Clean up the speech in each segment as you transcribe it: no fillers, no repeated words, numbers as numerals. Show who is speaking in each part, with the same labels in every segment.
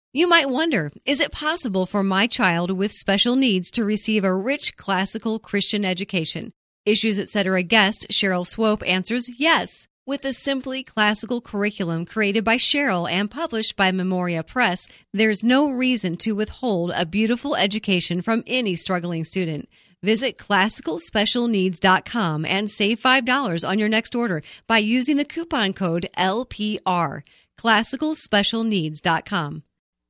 Speaker 1: You might wonder, is it possible for my child with special needs to receive a rich classical Christian education? Issues Etc. guest Cheryl Swope answers yes. With a simply classical curriculum created by Cheryl and published by Memoria Press, there's no reason to withhold a beautiful education from any struggling student. Visit classicalspecialneeds.com and save $5 on your next order by using the coupon code LPR. classicalspecialneeds.com.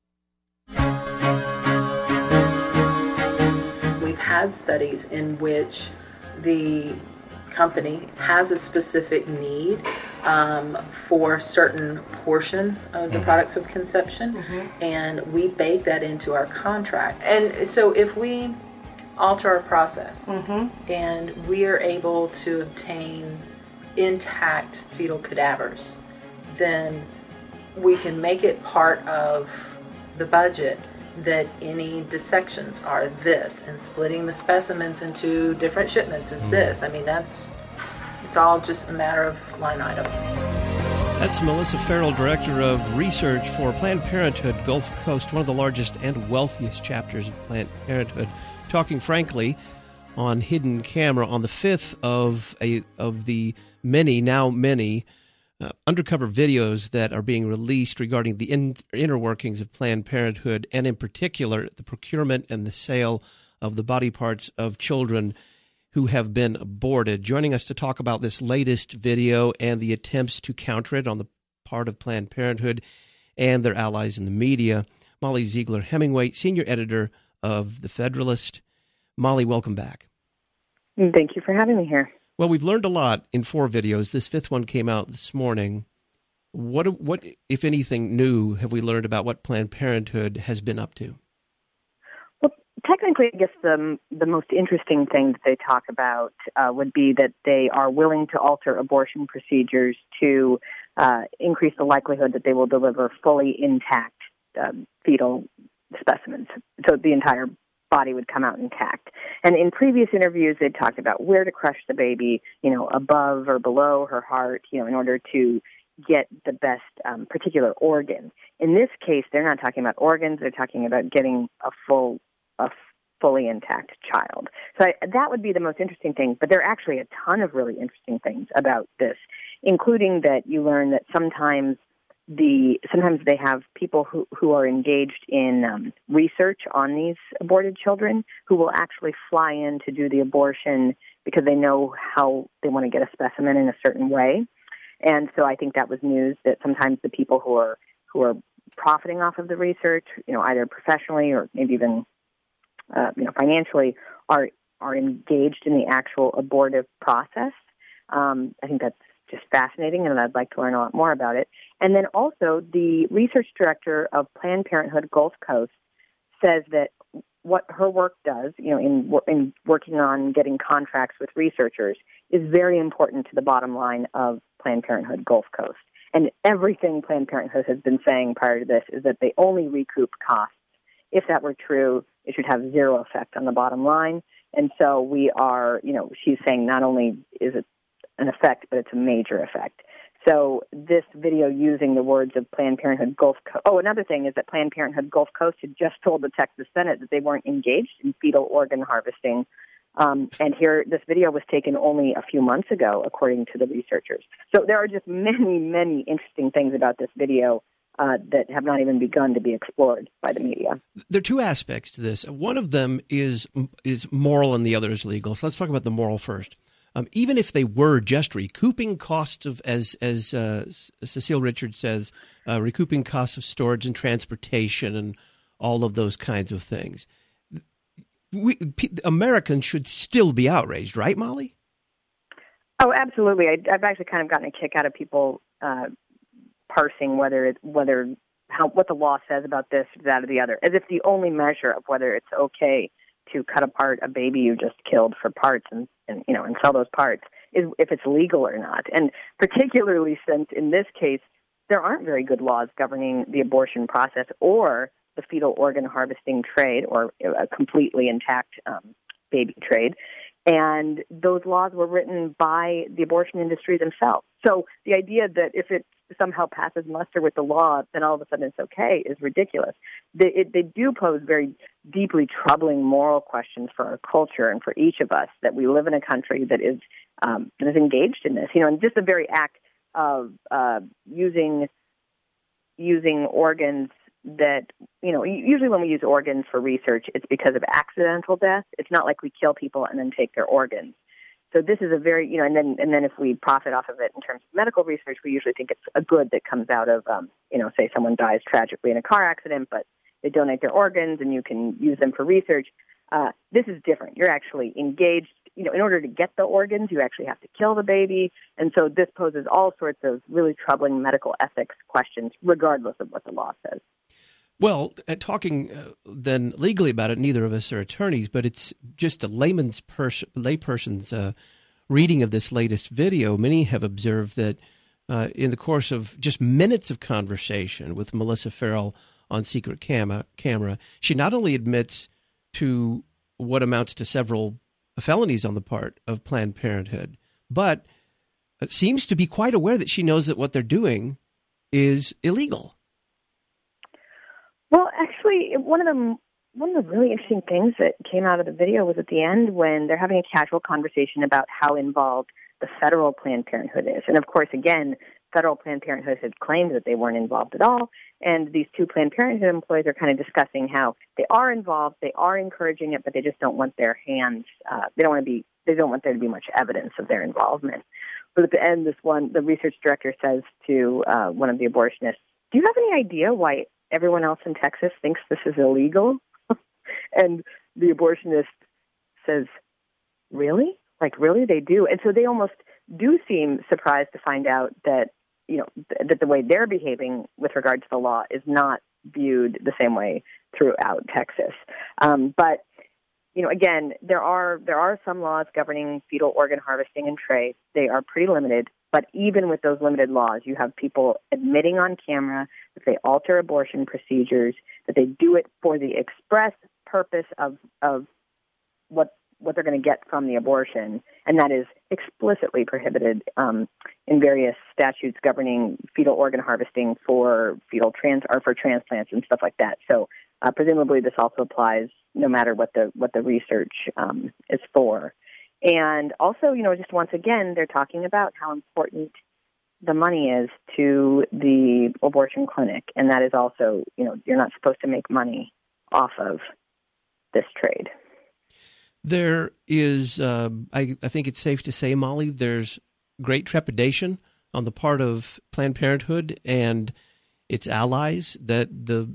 Speaker 2: We've had studies in which the company has a specific need for a certain portion of the products of conception, and we bake that into our contract. And so if we alter our process and we are able to obtain intact fetal cadavers, then we can make it part of the budget that any dissections are this, and splitting the specimens into different shipments is this. I mean, it's all just a matter of line items.
Speaker 3: That's Melissa Farrell, Director of Research for Planned Parenthood Gulf Coast, one of the largest and wealthiest chapters of Planned Parenthood, talking frankly on Hidden Camera on the 5th of the many undercover videos that are being released regarding the inner workings of Planned Parenthood, and in particular the procurement and the sale of the body parts of children who have been aborted. Joining us to talk about this latest video and the attempts to counter it on the part of Planned Parenthood and their allies in the media, Molly Ziegler Hemingway, senior editor of The Federalist. Molly, welcome back.
Speaker 4: Thank you for having me here.
Speaker 3: Well, we've learned a lot in 4 videos. This 5th one came out this morning. What, if anything, new have we learned about what Planned Parenthood has been up to?
Speaker 4: Well, technically, I guess the most interesting thing that they talk about would be that they are willing to alter abortion procedures to increase the likelihood that they will deliver fully intact fetal specimens. So the entire body would come out intact. And in previous interviews, they talked about where to crush the baby, above or below her heart, in order to get the best particular organ. In this case, they're not talking about organs. They're talking about getting a fully intact child. So that would be the most interesting thing. But there are actually a ton of really interesting things about this, including that you learn that sometimes they have people who are engaged in research on these aborted children who will actually fly in to do the abortion because they know how they want to get a specimen in a certain way. And so I think that was news that sometimes the people who are profiting off of the research, either professionally or maybe even financially, are engaged in the actual abortive process. I think that's just fascinating, and I'd like to learn a lot more about it. And then also, the research director of Planned Parenthood Gulf Coast says that what her work does, in working on getting contracts with researchers, is very important to the bottom line of Planned Parenthood Gulf Coast. And everything Planned Parenthood has been saying prior to this is that they only recoup costs. If that were true, it should have zero effect on the bottom line. And so we are, she's saying not only is it an effect, but it's a major effect. So this video using the words of Planned Parenthood Gulf Coast. Oh, another thing is that Planned Parenthood Gulf Coast had just told the Texas Senate that they weren't engaged in fetal organ harvesting. And here, this video was taken only a few months ago, according to the researchers. So there are just many, many interesting things about this video that have not even begun to be explored by the media.
Speaker 3: There are 2 aspects to this. One of them is moral and the other is legal. So let's talk about the moral first. Even if they were just recouping costs of, as Cecile Richards says, recouping costs of storage and transportation and all of those kinds of things, Americans should still be outraged, right, Molly?
Speaker 4: Oh, absolutely. I've actually kind of gotten a kick out of people parsing what the law says about this, that, or the other, as if the only measure of whether it's okay to cut apart a baby you just killed for parts and sell those parts is if it's legal or not. And particularly since in this case there aren't very good laws governing the abortion process or the fetal organ harvesting trade or a completely intact baby trade. And those laws were written by the abortion industry themselves. So the idea that if it somehow passes muster with the law, then all of a sudden it's okay is ridiculous. They do pose very deeply troubling moral questions for our culture and for each of us, that we live in a country that is engaged in this. And just the very act of using organs that, usually when we use organs for research, it's because of accidental death. It's not like we kill people and then take their organs. So this is a very, and then if we profit off of it in terms of medical research, we usually think it's a good that comes out of, say someone dies tragically in a car accident, but they donate their organs and you can use them for research. This is different. You're actually engaged. In order to get the organs, you actually have to kill the baby. And so this poses all sorts of really troubling medical ethics questions, regardless of what the law says.
Speaker 3: Well, talking then legally about it, neither of us are attorneys, but it's just a layperson's reading of this latest video. Many have observed that in the course of just minutes of conversation with Melissa Farrell on secret camera, she not only admits to what amounts to several felonies on the part of Planned Parenthood, but seems to be quite aware that she knows that what they're doing is illegal.
Speaker 4: Well, actually, one of the really interesting things that came out of the video was at the end when they're having a casual conversation about how involved the federal Planned Parenthood is. And of course, again, federal Planned Parenthood had claimed that they weren't involved at all. And these two Planned Parenthood employees are kind of discussing how they are involved, they are encouraging it, but they just don't want their hands, they don't want there to be much evidence of their involvement. But at the end, the research director says to one of the abortionists, "Do you have any idea why everyone else in Texas thinks this is illegal?" And the abortionist says, "Really? Like, really? They do?" And so they almost do seem surprised to find out that, that the way they're behaving with regard to the law is not viewed the same way throughout Texas. But, again, there are some laws governing fetal organ harvesting and trade. They are pretty limited. But even with those limited laws, you have people admitting on camera that they alter abortion procedures, that they do it for the express purpose of what they're going to get from the abortion, and that is explicitly prohibited in various statutes governing fetal organ harvesting for for transplants and stuff like that. So presumably this also applies no matter what the research is for. And also, just once again, they're talking about how important the money is to the abortion clinic. And that is also, you're not supposed to make money off of this trade.
Speaker 3: There is, I think it's safe to say, Molly, there's great trepidation on the part of Planned Parenthood and its allies that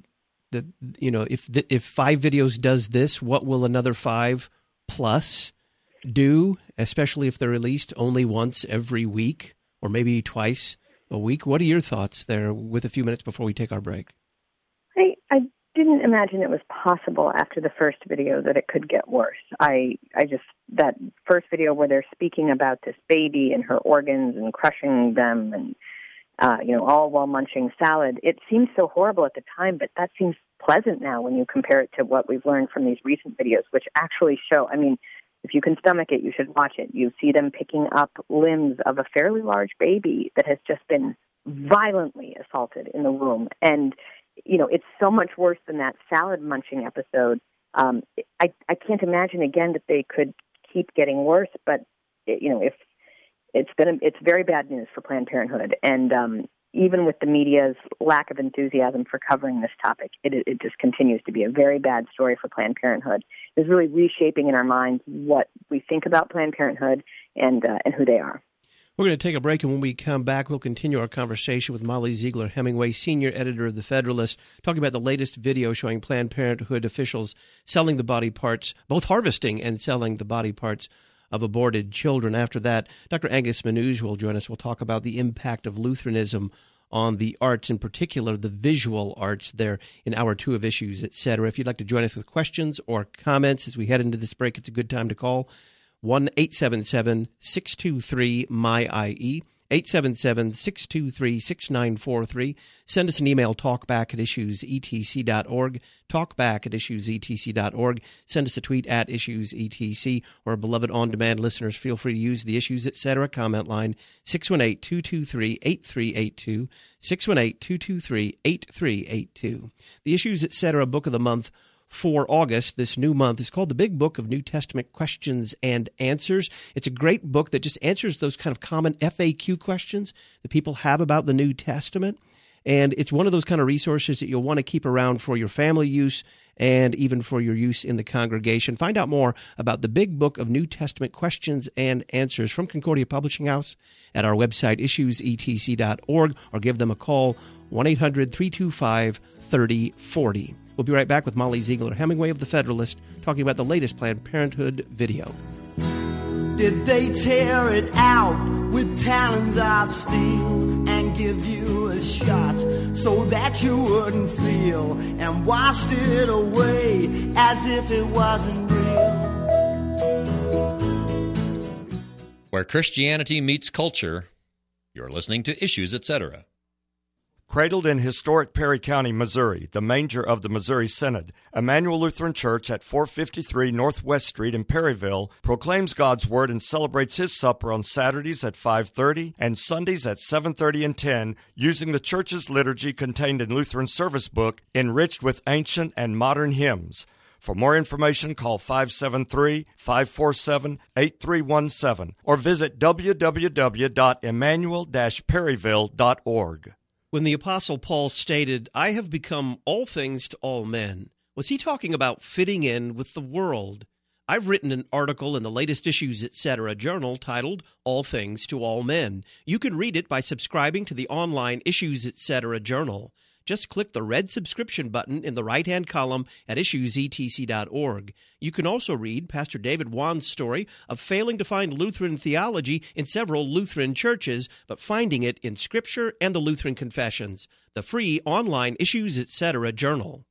Speaker 3: if 5 videos does this, what will another 5 plus do, especially if they're released only once every week or maybe twice a week? What are your thoughts there with a few minutes before we take our break?
Speaker 4: I didn't imagine it was possible after the first video that it could get worse. That first video where they're speaking about this baby and her organs and crushing them and, all while munching salad, it seemed so horrible at the time, but that seems pleasant now when you compare it to what we've learned from these recent videos, which actually show, if you can stomach it, you should watch it. You see them picking up limbs of a fairly large baby that has just been violently assaulted in the womb. And, it's so much worse than that salad munching episode. I can't imagine, again, that they could keep getting worse, but, if it's very bad news for Planned Parenthood. And even with the media's lack of enthusiasm for covering this topic, it just continues to be a very bad story for Planned Parenthood. It's really reshaping in our minds what we think about Planned Parenthood and who they are.
Speaker 3: We're going to take a break, and when we come back, we'll continue our conversation with Molly Ziegler Hemingway, senior editor of The Federalist, talking about the latest video showing Planned Parenthood officials selling the body parts, both harvesting and selling the body parts of aborted children. After that, Dr. Angus Manouge will join us. We'll talk about the impact of Lutheranism on the arts, in particular the visual arts there in Hour 2 of Issues, etc. If you'd like to join us with questions or comments as we head into this break, it's a good time to call 1-877-623-MY-IE. 877-623-6943. Send us an email, talkback@issuesetc.org, talkback@issuesetc.org. Send us a tweet at issuesetc, or beloved on-demand listeners, feel free to use the Issues Etc. comment line, 618-223-8382, 618-223-8382. The Issues Etc. Book of the Month for August, this new month, is called The Big Book of New Testament Questions and Answers. It's a great book that just answers those kind of common FAQ questions that people have about the New Testament. And it's one of those kind of resources that you'll want to keep around for your family use and even for your use in the congregation. Find out more about the Big Book of New Testament Questions and Answers from Concordia Publishing House at our website, issuesetc.org, or give them a call, 1-800-325-3040. We'll be right back with Molly Ziegler Hemingway of The Federalist, talking about the latest Planned Parenthood video.
Speaker 5: Did they tear it out with talons of steel and give you a shot so that you wouldn't feel, and washed it away as if it wasn't real?
Speaker 6: Where Christianity meets culture, you're listening to Issues Etc.
Speaker 7: Cradled in historic Perry County, Missouri, the manger of the Missouri Synod, Emmanuel Lutheran Church at 453 Northwest Street in Perryville proclaims God's Word and celebrates His supper on Saturdays at 5:30 and Sundays at 7:30 and 10, using the church's liturgy contained in Lutheran Service Book, enriched with ancient and modern hymns. For more information, call 573-547-8317 or visit www.emmanuel-perryville.org.
Speaker 3: When the Apostle Paul stated, "I have become all things to all men," was he talking about fitting in with the world? I've written an article in the latest Issues Etc. journal titled All Things to All Men. You can read it by subscribing to the online Issues Etc. journal. Just click the red subscription button in the right-hand column at issuesetc.org. You can also read Pastor David Wan's story of failing to find Lutheran theology in several Lutheran churches, but finding it in Scripture and the Lutheran Confessions, the free online Issues Etc. journal.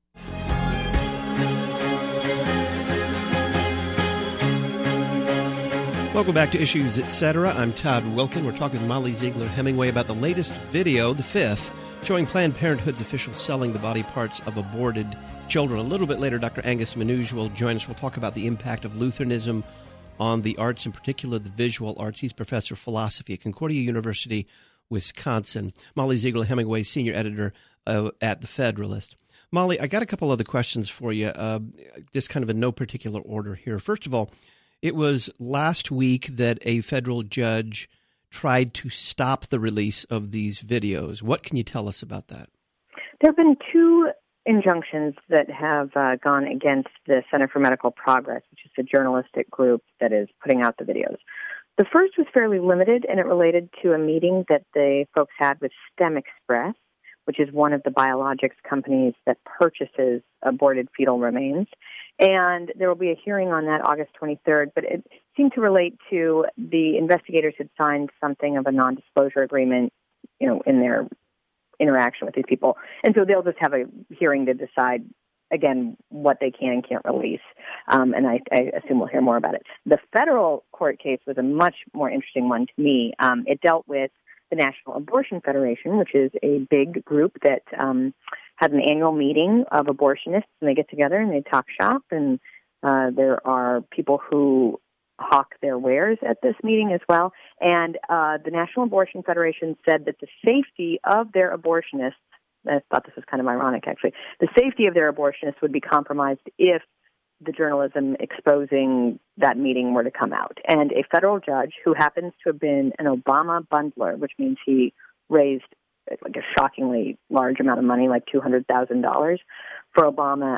Speaker 3: Welcome back to Issues Etc. I'm Todd Wilkin. We're talking with Molly Ziegler Hemingway about the latest video, the fifth, showing Planned Parenthood's officials selling the body parts of aborted children. A little bit later, Dr. Angus Manouge will join us. We'll talk about the impact of Lutheranism on the arts, in particular the visual arts. He's professor of philosophy at Concordia University, Wisconsin. Molly Ziegler Hemingway, senior editor at The Federalist. Molly, I got a couple other questions for you, just kind of in no particular order here. First of all, it was last week that a federal judge tried to stop the release of these videos. What can you tell us about that?
Speaker 4: There have been two injunctions that have gone against the Center for Medical Progress, which is the journalistic group that is putting out the videos. The first was fairly limited, and it related to a meeting that the folks had with STEM Express, which is one of the biologics companies that purchases aborted fetal remains. And there will be a hearing on that August 23rd, but it seemed to relate to the investigators had signed something of a non-disclosure agreement, in their interaction with these people. And so they'll just have a hearing to decide, again, what they can and can't release. And I assume we'll hear more about it. The federal court case was a much more interesting one to me. It dealt with the National Abortion Federation, which is a big group that has an annual meeting of abortionists, and they get together and they talk shop, and there are people who hawk their wares at this meeting as well. And the National Abortion Federation said that the safety of their abortionists, I thought this was kind of ironic actually, the safety of their abortionists would be compromised if the journalism exposing that meeting were to come out. And a federal judge who happens to have been an Obama bundler, which means he raised like a shockingly large amount of money, like $200,000 for Obama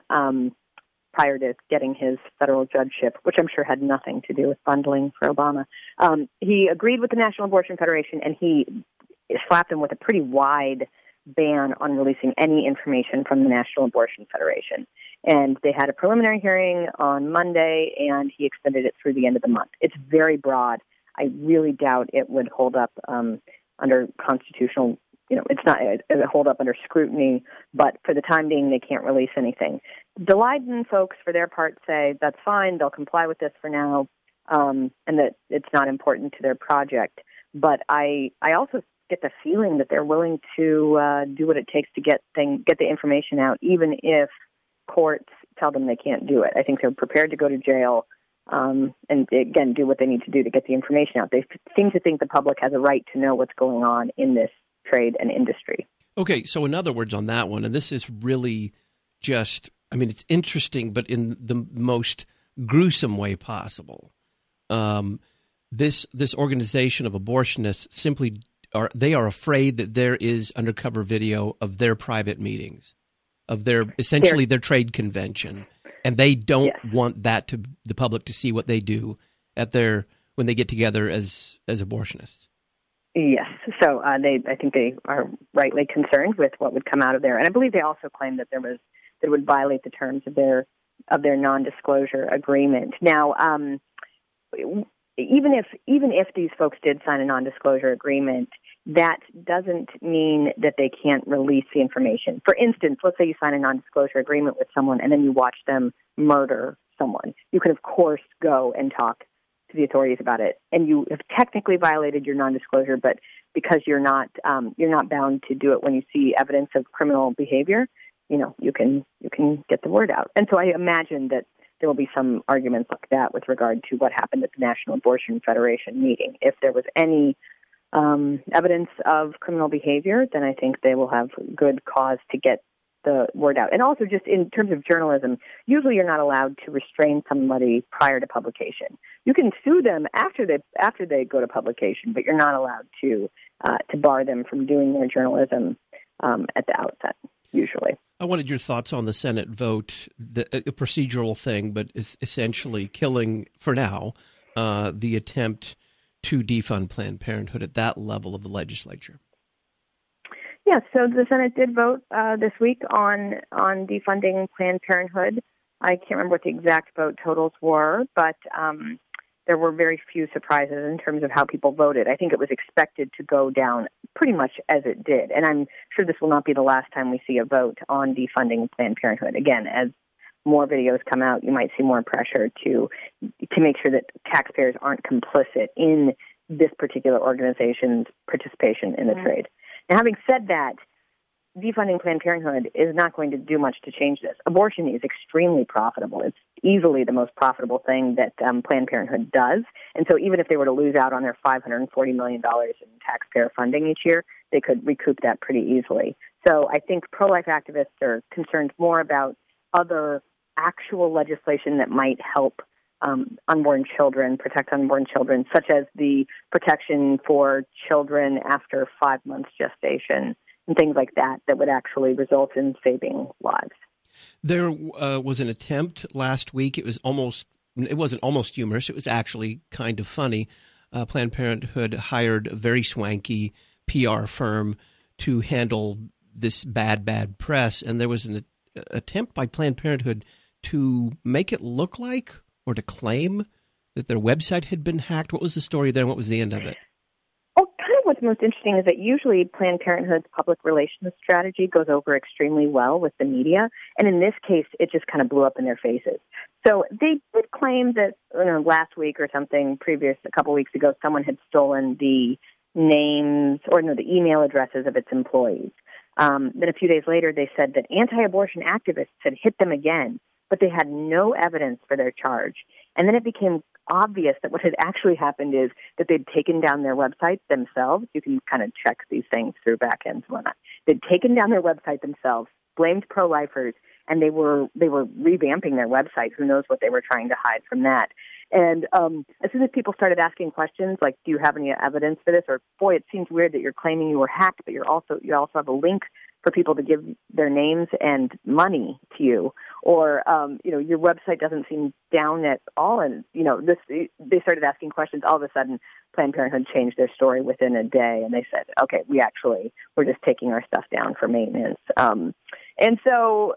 Speaker 4: prior to getting his federal judgeship, which I'm sure had nothing to do with bundling for Obama. He agreed with the National Abortion Federation, and he slapped him with a pretty wide ban on releasing any information from the National Abortion Federation. And they had a preliminary hearing on Monday, and he extended it through the end of the month. It's very broad. I really doubt it would hold up under constitutional, it's not it hold up under scrutiny, but for the time being, they can't release anything. The Leiden folks, for their part, say that's fine. They'll comply with this for now, and that it's not important to their project. But I also get the feeling that they're willing to do what it takes to get the information out, even if courts tell them they can't do it. I think they're prepared to go to jail and, again, do what they need to do to get the information out. They seem to think the public has a right to know what's going on in this trade and industry. Okay,
Speaker 3: so in other words on that one, and this is really just, I mean, it's interesting, but in the most gruesome way possible. This organization of abortionists simply they are afraid that there is undercover video of their private meetings, of their their trade convention, and they don't want that to the public to see what they do at when they get together as abortionists.
Speaker 4: Yes, so I think they are rightly concerned with what would come out of there, and I believe they also claim that it would violate the terms of their non-disclosure agreement. Now, even if these folks did sign a non-disclosure agreement, that doesn't mean that they can't release the information. For instance, let's say you sign a non-disclosure agreement with someone and then you watch them murder someone. You could, of course, go and talk to the authorities about it, and you have technically violated your non-disclosure, but because you're not bound to do it when you see evidence of criminal behavior, you can get the word out. And so I imagine that there will be some arguments like that with regard to what happened at the National Abortion Federation meeting. If there was any evidence of criminal behavior, then I think they will have good cause to get the word out. And also, just in terms of journalism, usually you're not allowed to restrain somebody prior to publication. You can sue them after they go to publication, but you're not allowed to bar them from doing their journalism at the outset, usually.
Speaker 3: I wanted your thoughts on the Senate vote, a procedural thing, but it's essentially killing, for now, the attempt to defund Planned Parenthood at that level of the legislature.
Speaker 4: Yeah, so the Senate did vote this week on defunding Planned Parenthood. I can't remember what the exact vote totals were, but there were very few surprises in terms of how people voted. I think it was expected to go down pretty much as it did, and I'm sure this will not be the last time we see a vote on defunding Planned Parenthood. Again, as more videos come out, you might see more pressure to make sure that taxpayers aren't complicit in this particular organization's participation in the trade. Now, having said that, defunding Planned Parenthood is not going to do much to change this. Abortion is extremely profitable. It's easily the most profitable thing that Planned Parenthood does. And so even if they were to lose out on their $540 million in taxpayer funding each year, they could recoup that pretty easily. So I think pro-life activists are concerned more about other actual legislation that might help unborn children, protect unborn children, such as the protection for children after 5 months gestation and things like that would actually result in saving lives.
Speaker 3: There was an attempt last week. It wasn't almost humorous. It was actually kind of funny. Planned Parenthood hired a very swanky PR firm to handle this bad press, and there was an attempt by Planned Parenthood to make it look like or to claim that their website had been hacked. What was the story there and what was the end of it?
Speaker 4: Well, kind of what's most interesting is that usually Planned Parenthood's public relations strategy goes over extremely well with the media, and in this case, it just kind of blew up in their faces. So they did claim that last week or something a couple weeks ago, someone had stolen the names the email addresses of its employees. Then a few days later, they said that anti-abortion activists had hit them again, but they had no evidence for their charge. And then it became obvious that what had actually happened is that they'd taken down their website themselves. You can kind of check these things through backends and whatnot. They'd taken down their website themselves, blamed pro-lifers, and they were revamping their website. Who knows what they were trying to hide from that. And as soon as people started asking questions like, do you have any evidence for this? Or, boy, it seems weird that you're claiming you were hacked, but you also have a link for people to give their names and money to you. Or, your website doesn't seem down at all. And, they started asking questions. All of a sudden, Planned Parenthood changed their story within a day. And they said, okay, we're just taking our stuff down for maintenance. And so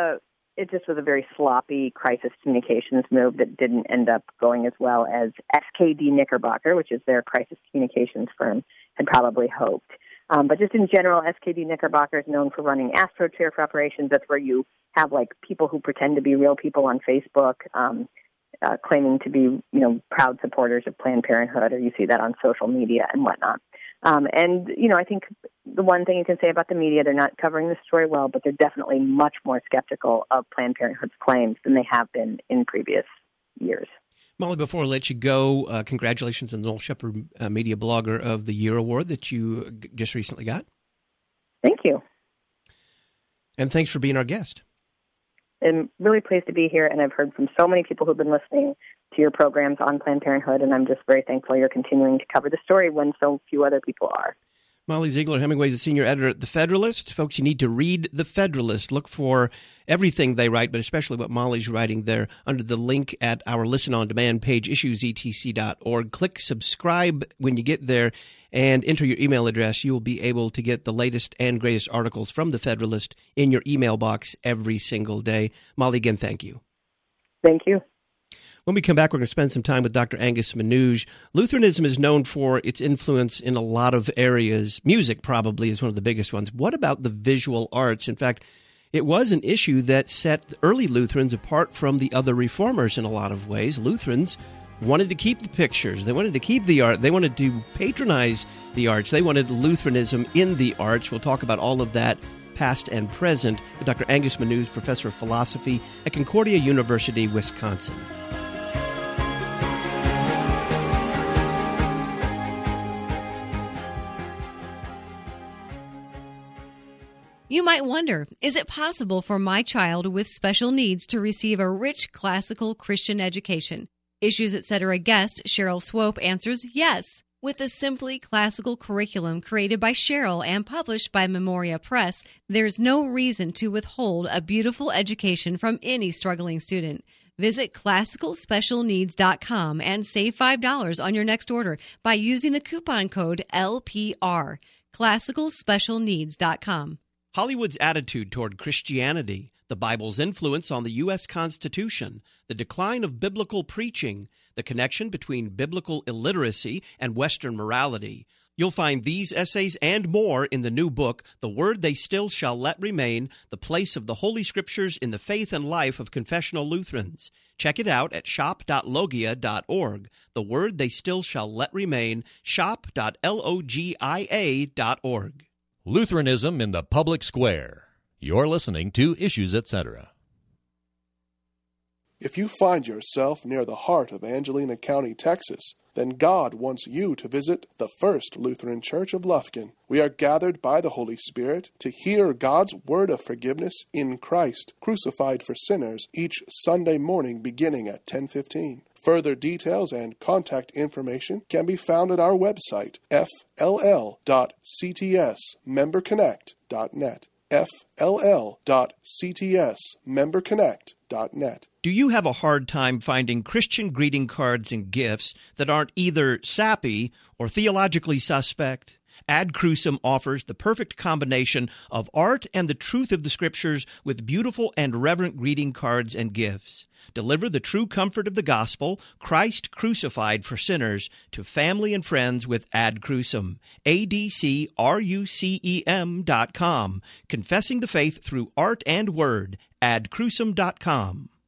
Speaker 4: it just was a very sloppy crisis communications move that didn't end up going as well as SKD Knickerbocker, which is their crisis communications firm, had probably hoped. But just in general, SKD Knickerbocker is known for running AstroTurf operations. That's where you have people who pretend to be real people on Facebook, claiming to be, proud supporters of Planned Parenthood, or you see that on social media and whatnot. I think the one thing you can say about the media, they're not covering the story well, but they're definitely much more skeptical of Planned Parenthood's claims than they have been in previous years.
Speaker 3: Molly, before I let you go, congratulations on the Noel Shepard Media Blogger of the Year award that you just recently got.
Speaker 4: Thank you.
Speaker 3: And thanks for being our guest.
Speaker 4: I'm really pleased to be here, and I've heard from so many people who've been listening to your programs on Planned Parenthood, and I'm just very thankful you're continuing to cover the story when so few other people are.
Speaker 3: Molly Ziegler-Hemingway is a senior editor at The Federalist. Folks, you need to read The Federalist. Look for everything they write, but especially what Molly's writing there under the link at our Listen On Demand page, issuesetc.org. Click subscribe when you get there and enter your email address. You will be able to get the latest and greatest articles from The Federalist in your email box every single day. Molly, again, thank you.
Speaker 4: Thank you.
Speaker 3: When we come back, we're going to spend some time with Dr. Angus Manogue. Lutheranism is known for its influence in a lot of areas. Music probably is one of the biggest ones. What about the visual arts? In fact, it was an issue that set early Lutherans apart from the other reformers in a lot of ways. Lutherans wanted to keep the pictures. They wanted to keep the art. They wanted to patronize the arts. They wanted Lutheranism in the arts. We'll talk about all of that, past and present, with Dr. Angus Manogue, professor of philosophy at Concordia University, Wisconsin.
Speaker 1: You might wonder, is it possible for my child with special needs to receive a rich classical Christian education? Issues Etc. guest Cheryl Swope answers yes. With the Simply Classical curriculum created by Cheryl and published by Memoria Press, there's no reason to withhold a beautiful education from any struggling student. Visit classicalspecialneeds.com and save $5 on your next order by using the coupon code LPR. classicalspecialneeds.com.
Speaker 3: Hollywood's attitude toward Christianity, the Bible's influence on the U.S. Constitution, the decline of biblical preaching, the connection between biblical illiteracy and Western morality. You'll find these essays and more in the new book, The Word They Still Shall Let Remain, The Place of the Holy Scriptures in the Faith and Life of Confessional Lutherans. Check it out at shop.logia.org. The Word They Still Shall Let Remain, shop.logia.org.
Speaker 6: Lutheranism in the Public Square. You're listening to Issues Etc.
Speaker 8: If you find yourself near the heart of Angelina County, Texas, then God wants you to visit the First Lutheran Church of Lufkin. We are gathered by the Holy Spirit to hear God's word of forgiveness in Christ, crucified for sinners, each Sunday morning beginning at 10:15. Further details and contact information can be found at our website, fll.ctsmemberconnect.net. fll.ctsmemberconnect.net.
Speaker 3: Do you have a hard time finding Christian greeting cards and gifts that aren't either sappy or theologically suspect? Ad Crucem offers the perfect combination of art and the truth of the Scriptures with beautiful and reverent greeting cards and gifts. Deliver the true comfort of the gospel, Christ crucified for sinners, to family and friends with Ad Crucem. ADCRUCEM.com. Confessing the faith through art and word. AdCrucem.com.